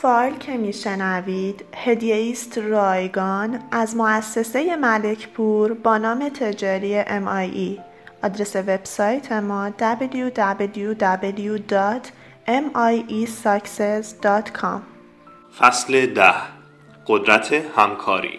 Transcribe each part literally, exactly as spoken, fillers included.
فایل که میشنوید هدیه است رایگان از مؤسسه ملکپور با نام تجاری ام آی ای. آدرس وبسایت ما دبلیو دبلیو دبلیو دات ام آی ای ساکسس دات کام. فصل ده. قدرت همکاری.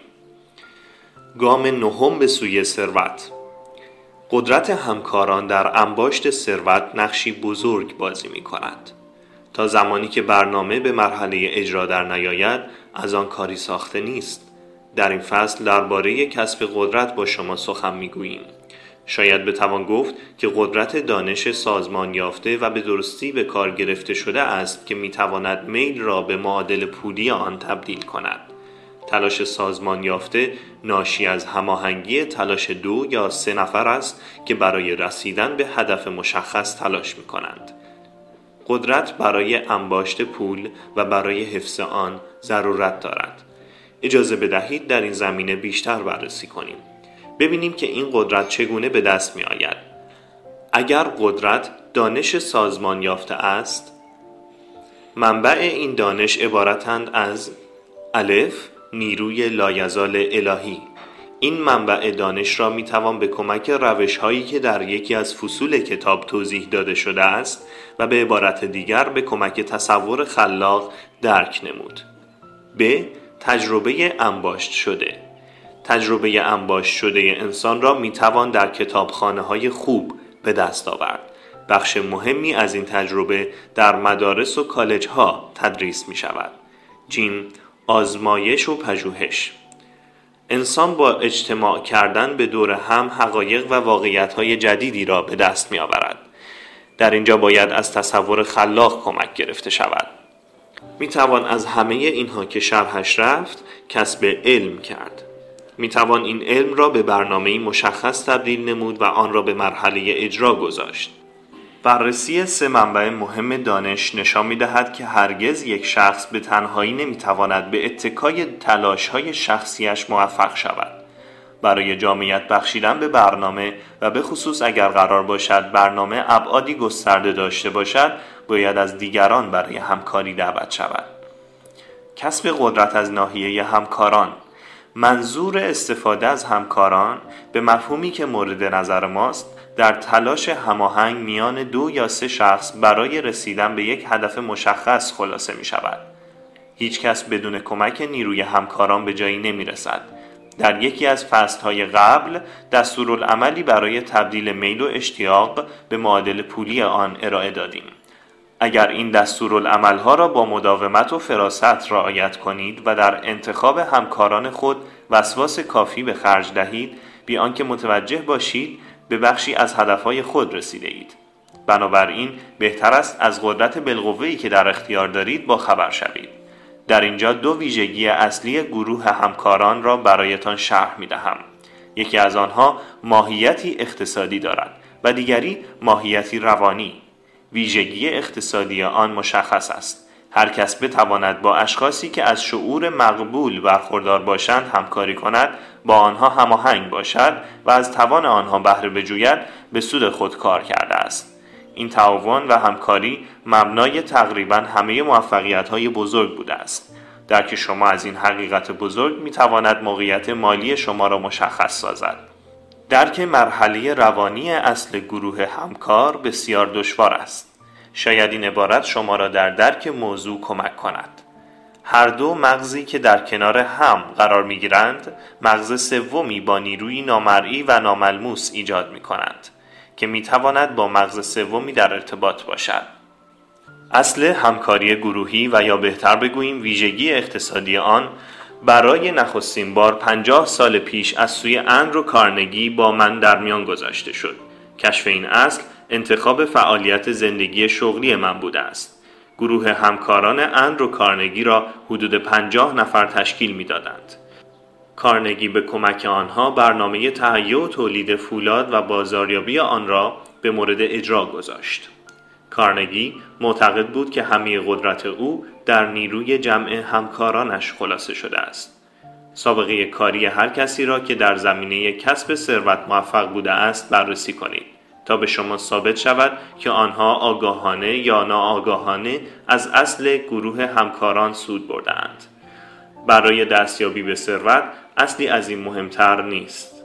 گام نهم به سوی ثروت. قدرت همکاران در انباشت ثروت نقشی بزرگ بازی می کند. تا زمانی که برنامه به مرحله اجرا در نیاید از آن کاری ساخته نیست. در این فصل درباره کسب قدرت با شما سخن می گوییم. شاید بتوان گفت که قدرت دانش سازمان یافته و به درستی به کار گرفته شده است که می تواند میل را به معادل پولی آن تبدیل کند. تلاش سازمان یافته ناشی از هماهنگی تلاش دو یا سه نفر است که برای رسیدن به هدف مشخص تلاش می کنند. قدرت برای انباشت پول و برای حفظ آن ضرورت دارد. اجازه بدهید در این زمینه بیشتر بررسی کنیم. ببینیم که این قدرت چگونه به دست می آید. اگر قدرت دانش سازمان یافته است، منبع این دانش عبارتند از الف، نیروی لایزال الهی. این منبع دانش را می توان به کمک روش هایی که در یکی از فصول کتاب توضیح داده شده است و به عبارت دیگر به کمک تصور خلاق درک نمود. ب. تجربه انباشت شده. تجربه انباشت شده انسان را می توان در کتابخانه های خوب به دست آورد. بخش مهمی از این تجربه در مدارس و کالج ها تدریس می شود. جیم. آزمایش و پژوهش. انسان با اجتماع کردن به دور هم حقایق و واقعیت‌های جدیدی را به دست می‌آورد. در اینجا باید از تصور خلاق کمک گرفته شود. می‌توان از همه اینها که شرحش رفت کسب علم کرد. می‌توان این علم را به برنامه‌ای مشخص تبدیل نمود و آن را به مرحله اجرا گذاشت. بررسی سه منبع مهم دانش نشان می‌دهد که هرگز یک شخص به تنهایی نمی‌تواند به اتکای تلاش‌های شخصیش موفق شود. برای جامعیت بخشیدن به برنامه و به خصوص اگر قرار باشد برنامه ابعادی گسترده داشته باشد، باید از دیگران برای همکاری دعوت شود. کسب قدرت از ناحیه همکاران. منظور استفاده از همکاران به مفهومی که مورد نظر ماست در تلاش هماهنگ میان دو یا سه شخص برای رسیدن به یک هدف مشخص خلاصه می شود. هیچ کس بدون کمک نیروی همکاران به جایی نمی رسد. در یکی از فصل‌های قبل دستورالعملی برای تبدیل میل و اشتیاق به معادل پولی آن ارائه دادیم. اگر این دستورالعمل‌ها را با مداومت و فراست رعایت کنید و در انتخاب همکاران خود وسواس کافی به خرج دهید، بی آنکه متوجه باشید به بخشی از هدفهای خود رسیده اید. بنابراین بهتر است از قدرت بالقوه‌ای که در اختیار دارید با خبر شوید. در اینجا دو ویژگی اصلی گروه همکاران را برایتان شرح می دهم. یکی از آنها ماهیتی اقتصادی دارد و دیگری ماهیتی روانی. ویژگی اقتصادی آن مشخص است. هر کس بتواند با اشخاصی که از شعور مقبول برخوردار باشند همکاری کند، با آنها هماهنگ باشد و از توان آنها بهره بجوید، به سود خود کار کرده است. این تعاون و همکاری مبنای تقریباً همه موفقیت‌های بزرگ بوده است. درک شما از این حقیقت بزرگ می‌تواند موقعیت مالی شما را مشخص سازد. درک مرحله روانی اصل گروه همکار بسیار دشوار است. شاید این عبارت شما را در درک موضوع کمک کند. هر دو مغزی که در کنار هم قرار می‌گیرند، مغز سومی با نیروی نامرئی و ناملموس ایجاد می‌کنند که می‌تواند با مغز سومی در ارتباط باشد. اصل همکاری گروهی و یا بهتر بگوییم ویژگی اقتصادی آن برای نخستین بار پنجاه سال پیش از سوی اندرو کارنگی با من در میان گذاشته شد. کشف این اصل انتخاب فعالیت زندگی شغلی من بوده است. گروه همکاران اندرو کارنگی را حدود پنجاه نفر تشکیل می‌دادند. کارنگی به کمک آنها برنامه تهیه و تولید فولاد و بازاریابی آن را به مورد اجرا گذاشت. کارنگی معتقد بود که همه قدرت او در نیروی جمع همکارانش خلاصه شده است. سابقه کاری هر کسی را که در زمینه کسب ثروت موفق بوده است بررسی کنید. تا به شما ثابت شود که آنها آگاهانه یا ناآگاهانه از اصل گروه همکاران سود بردند. برای دستیابی به ثروت اصلی از این مهمتر نیست.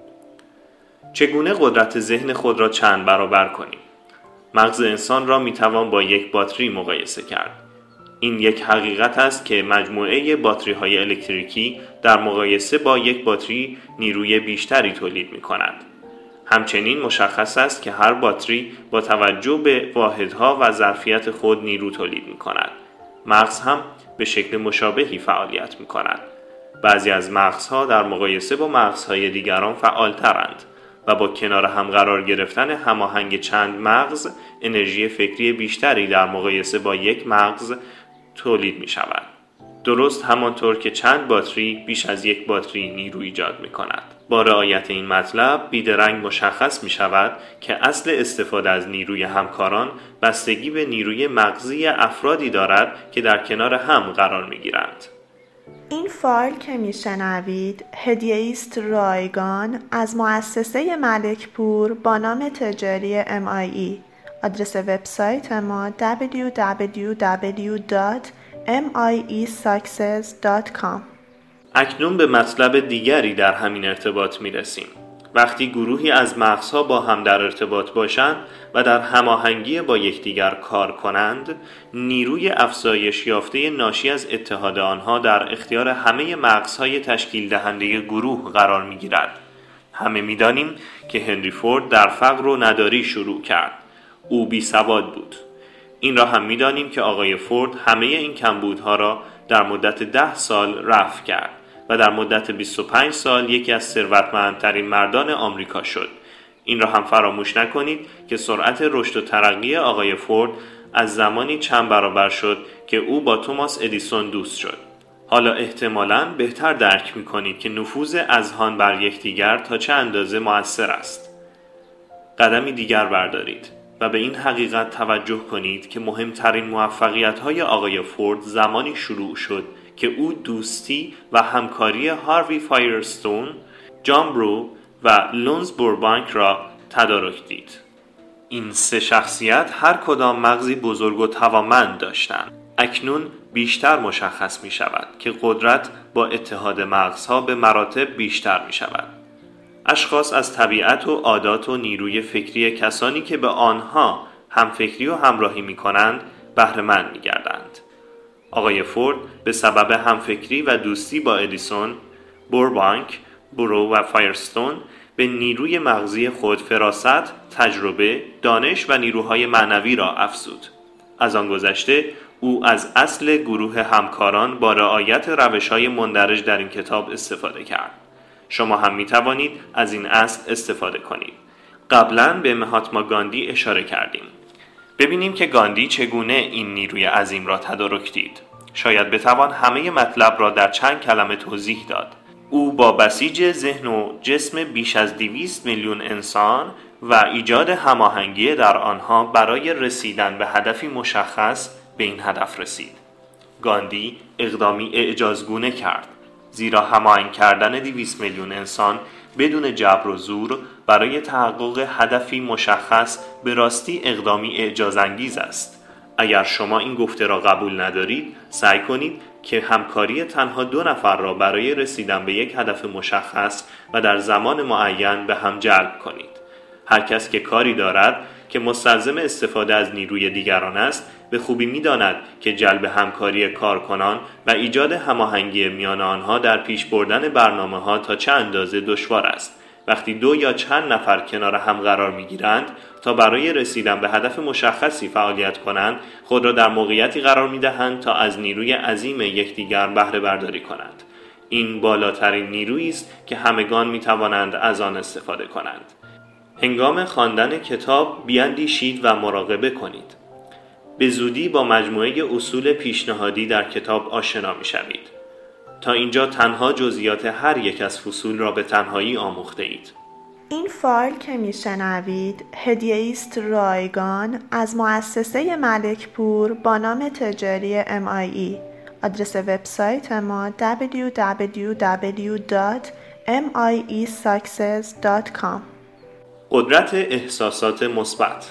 چگونه قدرت ذهن خود را چند برابر کنیم؟ مغز انسان را میتوان با یک باتری مقایسه کرد. این یک حقیقت است که مجموعه باتری‌های الکتریکی در مقایسه با یک باتری نیروی بیشتری تولید می‌کند. همچنین مشخص است که هر باتری با توجه به واحدها و ظرفیت خود نیرو تولید می‌کند. مغز هم به شکل مشابهی فعالیت می‌کند. بعضی از مغزها در مقایسه با مغزهای دیگران فعال‌ترند و با کنار هم قرار گرفتن هماهنگ چند مغز انرژی فکری بیشتری در مقایسه با یک مغز تولید می شود. درست همانطور که چند باتری بیش از یک باتری نیرو ایجاد می کند. با رعایت این مطلب بیدرنگ مشخص می شود که اصل استفاده از نیروی همکاران بستگی به نیروی مغزی افرادی دارد که در کنار هم قرار می گیرند. این فایل که میشنوید هدیه است رایگان از مؤسسه ملک پور با نام تجاری ام آی ای. آدرس وبسایت ما دبلیو دبلیو دبلیو دات ام آی ای ساکسس دات کام. اکنون به مطلب دیگری در همین ارتباط میرسیم. وقتی گروهی از مغزها با هم در ارتباط باشند و در هماهنگی با یکدیگر کار کنند، نیروی افزایش یافته ناشی از اتحاد آنها در اختیار همه مغزهای تشکیل دهنده گروه قرار می‌گیرد. همه می‌دانیم که هنری فورد در فقر و نداری شروع کرد. او بی سواد بود. این را هم می‌دانیم که آقای فورد همه این کمبودها را در مدت ده سال رفع کرد و در مدت بیست و پنج سال یکی از ثروتمندترین مردان آمریکا شد. این را هم فراموش نکنید که سرعت رشد و ترقی آقای فورد از زمانی چند برابر شد که او با توماس ادیسون دوست شد. حالا احتمالاً بهتر درک می‌کنید که نفوذ اذهان بر یکدیگر تا چه اندازه مؤثر است. قدمی دیگر بردارید و به این حقیقت توجه کنید که مهمترین موفقیت‌های آقای فورد زمانی شروع شد که او دوستی و همکاری هاروی فایرستون، جان برو و لونز بوربانک را تدارک دید. این سه شخصیت هر کدام مغزی بزرگ و توانمند داشتند. اکنون بیشتر مشخص می شود که قدرت با اتحاد مغزها به مراتب بیشتر می شود. اشخاص از طبیعت و عادات و نیروی فکری کسانی که به آنها همفکری و همراهی می کنند بهره مند می گردند. آقای فورد به سبب همفکری و دوستی با ادیسون، بوربانک، برو و فایرستون به نیروی مغزی خود فراست، تجربه، دانش و نیروهای معنوی را افزود. از آن گذشته او از اصل گروه همکاران با رعایت روش‌های مندرج در این کتاب استفاده کرد. شما هم می توانید از این اصل استفاده کنید. قبلاً به مهاتما گاندی اشاره کردیم. ببینیم که گاندی چگونه این نیروی عظیم را تدارک دید. شاید بتوان همه مطلب را در چند کلمه توضیح داد. او با بسیج ذهن و جسم بیش از دویست میلیون انسان و ایجاد هماهنگی در آنها برای رسیدن به هدفی مشخص به این هدف رسید. گاندی اقدامی اعجازگونه کرد، زیرا هماهنگ کردن دویست میلیون انسان بدون جبر و زور برای تحقق هدفی مشخص به راستی اقدامی اعجازانگیز است. اگر شما این گفته را قبول ندارید، سعی کنید که همکاری تنها دو نفر را برای رسیدن به یک هدف مشخص و در زمان معین به هم جلب کنید. هر کس که کاری دارد که مستلزم استفاده از نیروی دیگران است، به خوبی می‌داند که جلب همکاری کارکنان و ایجاد هماهنگی میان آنها در پیش بردن برنامه‌ها تا چه اندازه دشوار است. وقتی دو یا چند نفر کنار هم قرار می‌گیرند تا برای رسیدن به هدف مشخصی فعالیت کنند، خود را در موقعیتی قرار می‌دهند تا از نیروی عظیم یکدیگر بهره برداری کنند. این بالاترین نیرویی است که همگان می‌توانند از آن استفاده کنند. هنگام خواندن کتاب بیاندیشید و مراقبه کنید. به زودی با مجموعه اصول پیشنهادی در کتاب آشنا می‌شوید. تا اینجا تنها جزئیات هر یک از فصول را به تنهایی آموخته اید. این فایل که میشنوید هدیه است رایگان از مؤسسه ملک پور با نام تجاری ام آی ای. آدرس وبسایت ما دبلیو دبلیو دبلیو دات ام آی ای ساکسس دات کام. قدرت احساسات مثبت.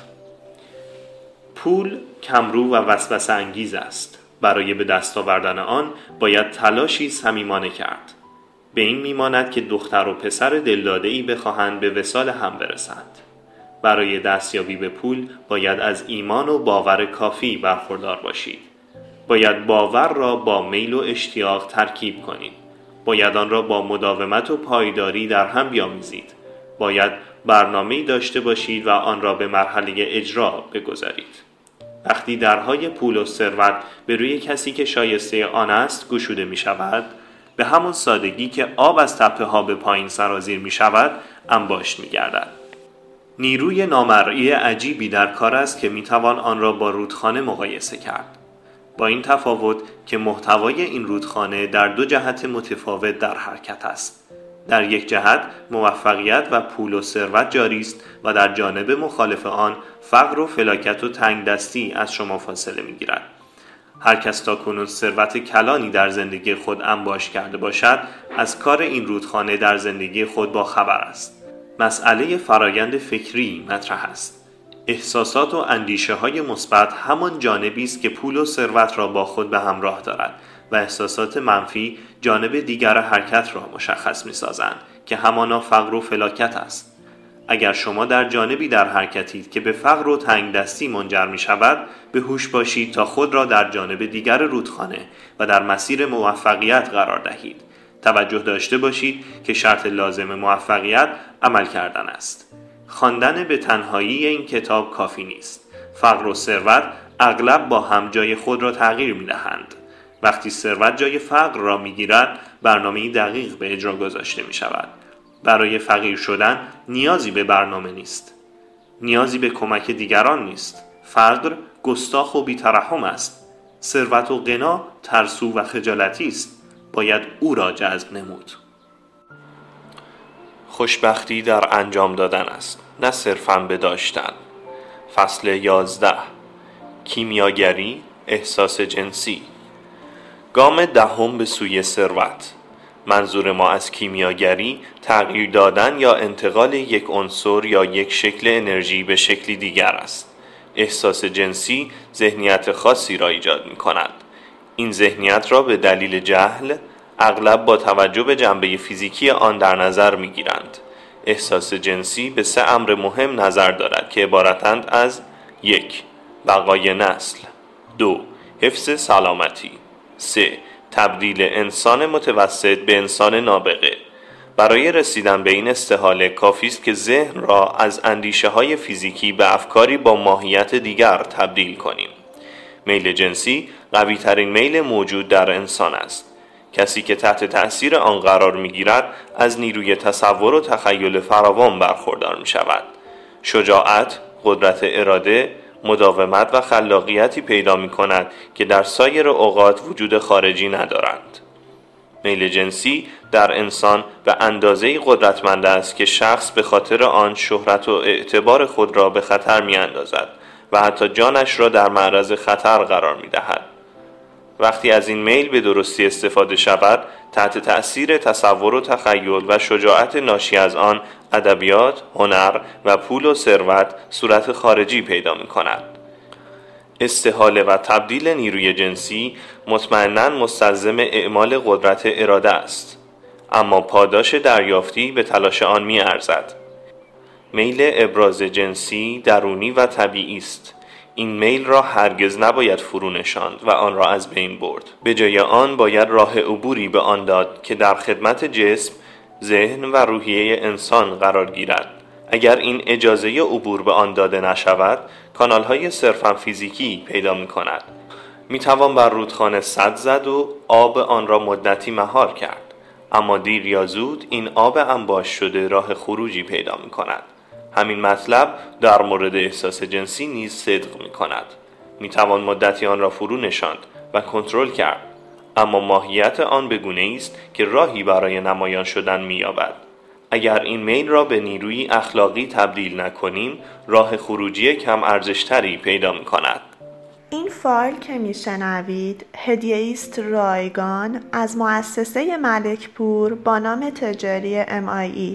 پول کمرو و وسوسه انگیز است. برای به دست آوردن آن باید تلاشی صمیمانه کرد. به این میماند که دختر و پسر دلداده‌ای بخواهند به وصال هم برسند. برای دستیابی به پول باید از ایمان و باور کافی برخوردار باشید. باید باور را با میل و اشتیاق ترکیب کنید. باید آن را با مداومت و پایداری در هم بیامیزید. باید برنامه‌ای داشته باشید و آن را به مرحله اجرا بگذارید. وقتی درهای پول و ثروت به روی کسی که شایسته آن است گشوده می شود، به همون سادگی که آب از تپه ها به پایین سرازیر می شود، انباشت می گردد. نیروی نامرئی عجیبی در کار است که می توان آن را با رودخانه مقایسه کرد. با این تفاوت که محتوای این رودخانه در دو جهت متفاوت در حرکت است. در یک جهت موفقیت و پول و ثروت جاری است و در جانب مخالف آن فقر و فلاکت و تنگ دستی از شما فاصله می گیرد. هر کس تا کنون ثروت کلانی در زندگی خود انباشت کرده باشد، از کار این رودخانه در زندگی خود با خبر است. مسئله فرایند فکری مطرح است. احساسات و اندیشه های مثبت همان جانبی است که پول و ثروت را با خود به همراه دارد و احساسات منفی جانب دیگر حرکت را مشخص می سازند که همانا فقر و فلاکت است. اگر شما در جانبی در حرکتید که به فقر و تنگ دستی منجر می شود، به هوش باشید تا خود را در جانب دیگر رودخانه و در مسیر موفقیت قرار دهید. توجه داشته باشید که شرط لازم موفقیت عمل کردن است. خواندن به تنهایی این کتاب کافی نیست. فقر و ثروت اغلب با هم جای خود را تغییر می دهند. وقتی ثروت جای فقر را می گیرد، برنامه‌ای دقیق به اجرا گذاشته می شود. برای فقیر شدن نیازی به برنامه نیست. نیازی به کمک دیگران نیست. فقر گستاخ و بی‌ترحم است. ثروت و غنا ترسو و خجالتی است. باید او را جذب نمود. خوشبختی در انجام دادن است، نه صرفاً به داشتن. فصل یازده. کیمیاگری، احساس جنسی. گام دهم به سوی ثروت. منظور ما از کیمیاگری تغییر دادن یا انتقال یک عنصر یا یک شکل انرژی به شکلی دیگر است. احساس جنسی ذهنیت خاصی را ایجاد می کند. این ذهنیت را به دلیل جهل اغلب با توجه به جنبه فیزیکی آن در نظر می گیرند. احساس جنسی به سه امر مهم نظر دارد که عبارتند از یک. بقای نسل. دو. حفظ سلامتی. سه. تبدیل انسان متوسط به انسان نابغه. برای رسیدن به این استحاله کافی است که ذهن را از اندیشه های فیزیکی به افکاری با ماهیت دیگر تبدیل کنیم. میل جنسی قوی ترین میل موجود در انسان است. کسی که تحت تأثیر آن قرار می گیرد از نیروی تصور و تخیل فراوان برخوردار می شود. شجاعت، قدرت اراده، مداومت و خلاقیتی پیدا می کند که در سایر اوقات وجود خارجی ندارند. میل جنسی در انسان به اندازه‌ای قدرتمند است که شخص به خاطر آن شهرت و اعتبار خود را به خطر می اندازد و حتی جانش را در معرض خطر قرار می دهد. وقتی از این میل به درستی استفاده شود، تحت تأثیر تصور و تخیل و شجاعت ناشی از آن، ادبیات، هنر و پول و ثروت صورت خارجی پیدا می کند. استحاله و تبدیل نیروی جنسی مطمئناً مستلزم اعمال قدرت اراده است، اما پاداش دریافتی به تلاش آن می ارزد. میل ابراز جنسی درونی و طبیعی است. این میل را هرگز نباید فرو نشاند و آن را از بین برد. به جای آن باید راه عبوری به آن داد که در خدمت جسم، ذهن و روحیه انسان قرار گیرد. اگر این اجازه عبور به آن داده نشود، کانال‌های صرفاً فیزیکی پیدا می‌کند. می‌توان بر رودخانه سد زد و آب آن را مدتی مهار کرد، اما دیر یا زود این آب انباشت شده راه خروجی پیدا می‌کند. همین مطلب در مورد احساس جنسی نیز صدق می‌کند. می‌توان مدتی آن را فرو نشاند و کنترل کرد، اما ماهیت آن به گونه‌ای است که راهی برای نمایان شدن می‌یابد. اگر این میل را به نیروی اخلاقی تبدیل نکنیم، راه خروجی کم ارزشتری پیدا می‌کند. این فایل که میشنوید هدیه است رایگان از مؤسسه ملک پور با نام تجاری ام آی ای.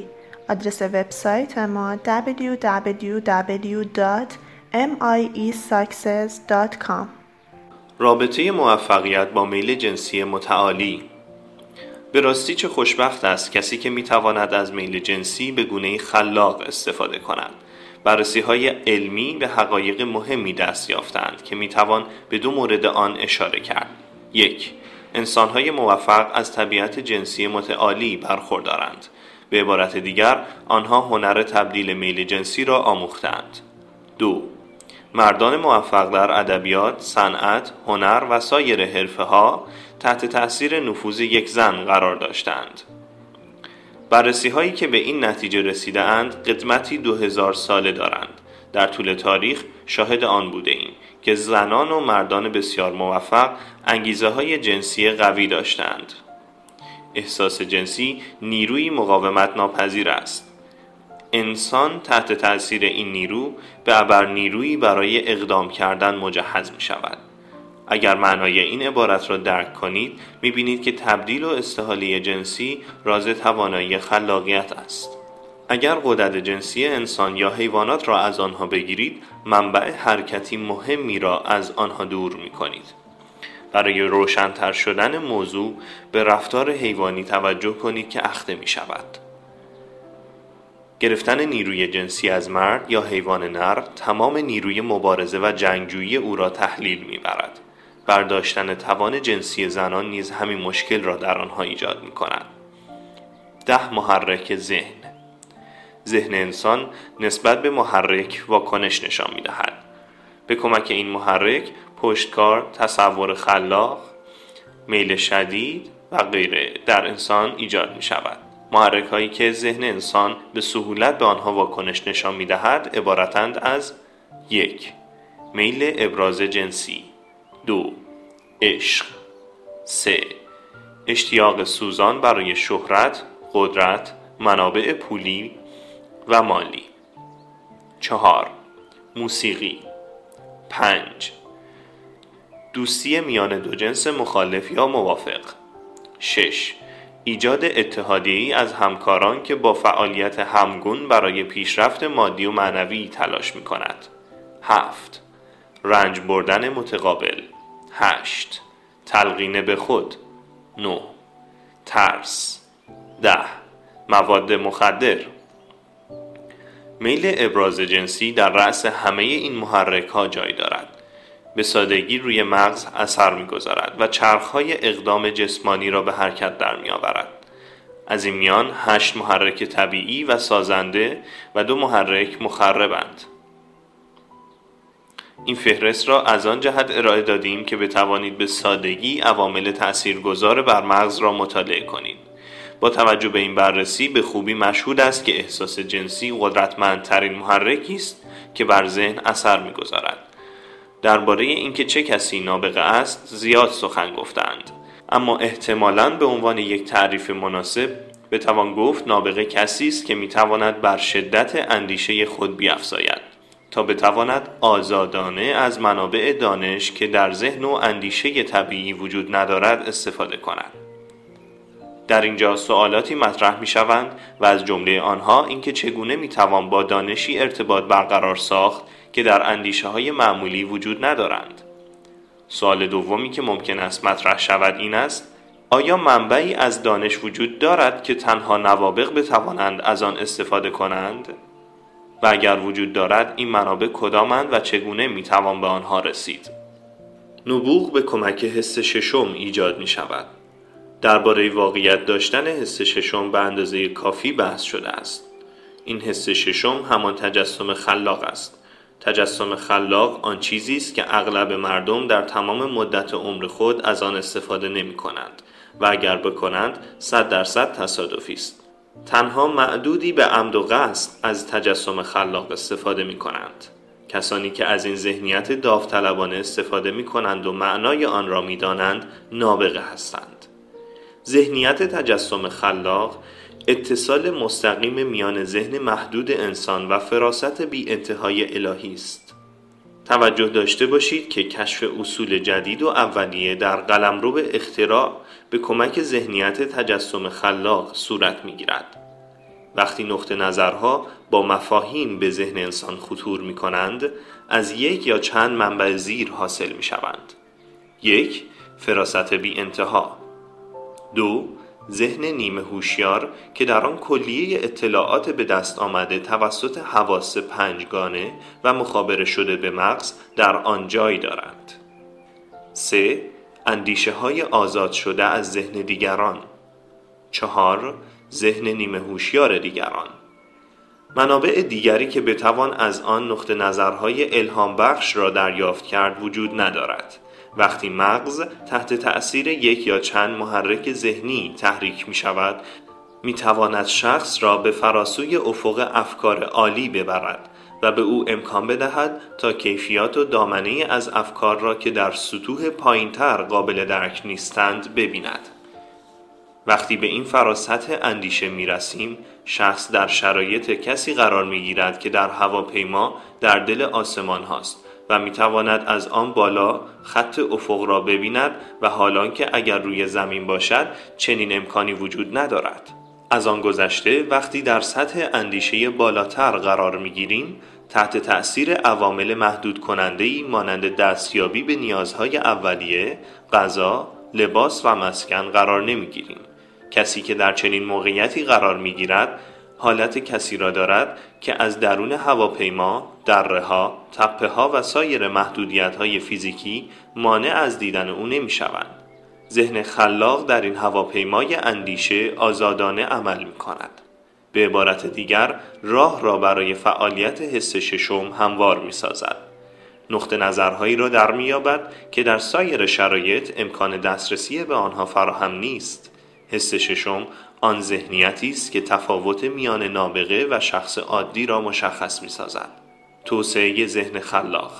آدرس وبسایت ما دبلیو دبلیو دبلیو دات ام آی ای ساکسس دات کام. رابطه موفقیت با میل جنسی متعالی. به راستی چه خوشبخت است کسی که میتواند از میل جنسی به گونه‌ای خلاق استفاده کند. بررسی‌های علمی به حقایق مهمی دست یافتند که میتوان به دو مورد آن اشاره کرد. یک، انسان‌های موفق از طبیعت جنسی متعالی برخوردارند. به عبارت دیگر، آنها هنر تبدیل میل جنسی را آموختند. دو، مردان موفق در ادبیات، صنعت، هنر و سایر حرفه‌ها تحت تأثیر نفوذ یک زن قرار داشتند. بررسی هایی که به این نتیجه رسیده اند قدمتی دو هزار ساله دارند. در طول تاریخ شاهد آن بوده ایم که زنان و مردان بسیار موفق انگیزه های جنسی قوی داشتند. احساس جنسی نیروی مقاومت ناپذیر است. انسان تحت تأثیر این نیرو به ابر نیرویی برای اقدام کردن مجهز می شود. اگر معنای این عبارت را درک کنید می‌بینید که تبدیل و استحاله جنسی راز توانایی خلاقیت است. اگر غدد جنسی انسان یا حیوانات را از آنها بگیرید منبع حرکتی مهمی را از آنها دور می‌کنید. برای روشن‌تر شدن موضوع به رفتار حیوانی توجه کنید که اخته می‌شود. گرفتن نیروی جنسی از مرد یا حیوان نر تمام نیروی مبارزه و جنگجویی او را تحلیل می‌برد. برداشتن توان جنسی زنان نیز همین مشکل را در آنها ایجاد می کند. ده محرک ذهن. ذهن انسان نسبت به محرک واکنش نشان می دهد. به کمک این محرک پشتکار، تصور خلاق، میل شدید و غیره در انسان ایجاد می شود. محرک هایی که ذهن انسان به سهولت به آنها واکنش نشان می دهد عبارتند از یک، میل ابراز جنسی. دو، عشق. سه، اشتیاق سوزان برای شهرت، قدرت، منابع پولی و مالی. چهار، موسیقی. پنج، دوستی میان دو جنس مخالف یا موافق. شش، ایجاد اتحادیه‌ای از همکاران که با فعالیت همگون برای پیشرفت مادی و معنوی تلاش می کند. هفت، رنج بردن متقابل. هشت، تلقین به خود. نه، ترس. ده، مواد مخدر. میل ابراز جنسی در رأس همه این محرک ها جای دارد. به سادگی روی مغز اثر می‌گذارد و چرخهای اقدام جسمانی را به حرکت در می‌آورد. از این میان هشت محرک طبیعی و سازنده و دو محرک مخربند. این فهرست را از آن جهت ارائه دادیم که بتوانید به سادگی عوامل تأثیرگذار بر مغز را مطالعه کنید. با توجه به این بررسی به خوبی مشهود است که احساس جنسی قدرتمندترین محرکی است که بر ذهن اثر می‌گذارد. درباره اینکه چه کسی نابغه است زیاد سخن گفتند، اما احتمالاً به عنوان یک تعریف مناسب بتوان گفت نابغه کسی است که می‌تواند بر شدت اندیشه خود بیفزاید تا بتواند آزادانه از منابع دانش که در ذهن و اندیشه طبیعی وجود ندارد استفاده کند. در اینجا سوالاتی مطرح می شوند و از جمله آنها اینکه چگونه می توان با دانشی ارتباط برقرار ساخت که در اندیشه های معمولی وجود ندارند. سوال دومی که ممکن است مطرح شود این است: آیا منبعی از دانش وجود دارد که تنها نوابغ بتوانند از آن استفاده کنند؟ و اگر وجود دارد این منابع کدامند و چگونه می توان به آنها رسید؟ نبوغ به کمک حس ششم ایجاد می شود. درباره واقعیت داشتن حس ششم به اندازه کافی بحث شده است. این حس ششم همان تجسم خلاق است. تجسم خلاق آن چیزی است که اغلب مردم در تمام مدت عمر خود از آن استفاده نمی کنند و اگر بکنند صد درصد تصادفی است. تنها معدودی به عمد و قصد از تجسم خلاق استفاده می کنند. کسانی که از این ذهنیت داوطلبانه استفاده می کنند و معنای آن را می دانند نابغه هستند. ذهنیت تجسم خلاق اتصال مستقیم میان ذهن محدود انسان و فراست بی انتهای الهی است. توجه داشته باشید که کشف اصول جدید و اولیه در قلمرو اختراع به کمک ذهنیت تجسم خلاق صورت می‌گیرد. وقتی نقطه نظرها با مفاهیم به ذهن انسان خطور می کنند، از یک یا چند منبع زیر حاصل می شوند. یک، فراست بی انتها. دو، ذهن نیمه هوشیار که در آن کلیه اطلاعات به دست آمده توسط حواس پنجگانه و مخابره شده به مغز در آن جای دارند. سه، اندیشه های آزاد شده از ذهن دیگران. چهار، ذهن نیمه هوشیار دیگران. منابع دیگری که بتوان از آن نقطه نظرهای الهام بخش را دریافت کرد وجود ندارد. وقتی مغز تحت تأثیر یک یا چند محرک ذهنی تحریک می شود، می تواند شخص را به فراسوی افق افکار عالی ببرد و به او امکان بدهد تا کیفیات و دامنه از افکار را که در سطوح پایین‌تر قابل درک نیستند ببیند. وقتی به این فراست اندیشه می رسیم، شخص در شرایط کسی قرار می گیرد که در هواپیما در دل آسمان هاست و می تواند از آن بالا خط افق را ببیند و حالان که اگر روی زمین باشد چنین امکانی وجود ندارد. از آن گذشته وقتی در سطح اندیشه بالاتر قرار می گیریم، تحت تأثیر عوامل محدود کننده‌ای مانند دستیابی به نیازهای اولیه، غذا، لباس و مسکن قرار نمی گیریم. کسی که در چنین موقعیتی قرار می گیرد، حالت کسی را دارد که از درون هواپیما، دره‌ها، تپه‌ها و سایر محدودیت‌های فیزیکی مانع از دیدن او نمی‌شوند. ذهن خلاق در این هواپیمای اندیشه آزادانه عمل می‌کند. به عبارت دیگر، راه را برای فعالیت حس ششم هموار می‌سازد. نقطه نظرهایی را در می‌یابد که در سایر شرایط امکان دسترسی به آنها فراهم نیست. حس ششم آن ذهنیتی است که تفاوت میان نابغه و شخص عادی را مشخص می‌سازد. توسعه ذهن خلاق.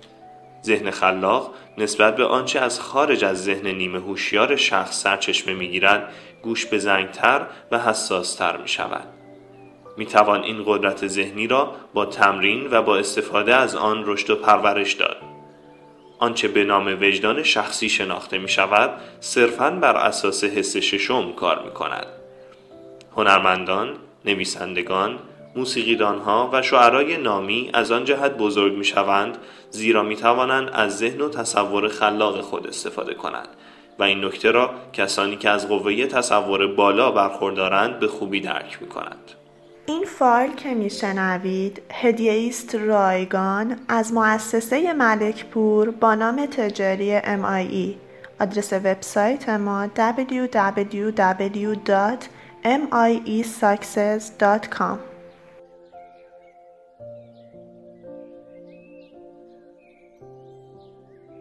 ذهن خلاق نسبت به آنچه از خارج از ذهن نیمه هوشیار شخص سرچشمه می‌گیرد، گوش به زنگ‌تر و حساس‌تر می‌شود. می‌توان این قدرت ذهنی را با تمرین و با استفاده از آن رشد و پرورش داد. آنچه به نام وجدان شخصی شناخته می‌شود، صرفاً بر اساس حس ششم کار می‌کند. هنرمندان، نویسندگان، موسیقیدانها و شاعرای نامی از آن جهت بزرگ می‌شوند زیرا می‌توانند از ذهن و تصور خلاق خود استفاده کنند و این نکته را کسانی که از قوه تصور بالا برخوردارند به خوبی درک می‌کنند. این فایل که میشنوید هدیه است رایگان از مؤسسه ملک پور با نام تجاری ام آی ای. آدرس وبسایت ما دبلیو دبلیو دبلیو دات ام آی ای ساکسس دات کام